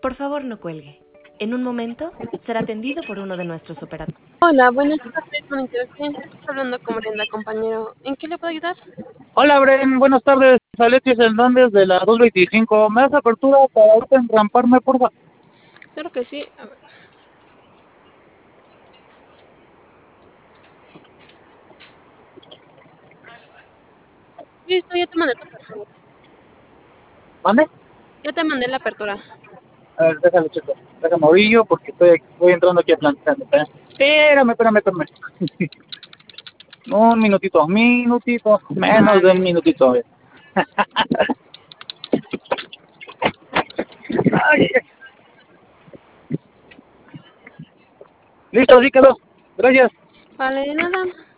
Por favor, no cuelgue. En un momento será atendido por uno de nuestros operadores. Hola, buenas tardes, monitor cliente. Estás hablando con Brenda, compañero. ¿En qué le puedo ayudar? Hola, Bren, buenas tardes. Alexis Hernández de la 225. ¿Me das apertura para ahorita entramparme, por favor? Claro que sí. A ver. Listo, ya te mandé la apertura. ¿Mande? Ya te mandé la apertura. A ver, déjame checar. Déjame orillo porque voy entrando aquí a plantar. Espérame. Un minutito, menos de un minutito. A ver. Ay. Listo, sí quedó. Gracias. Vale, de nada.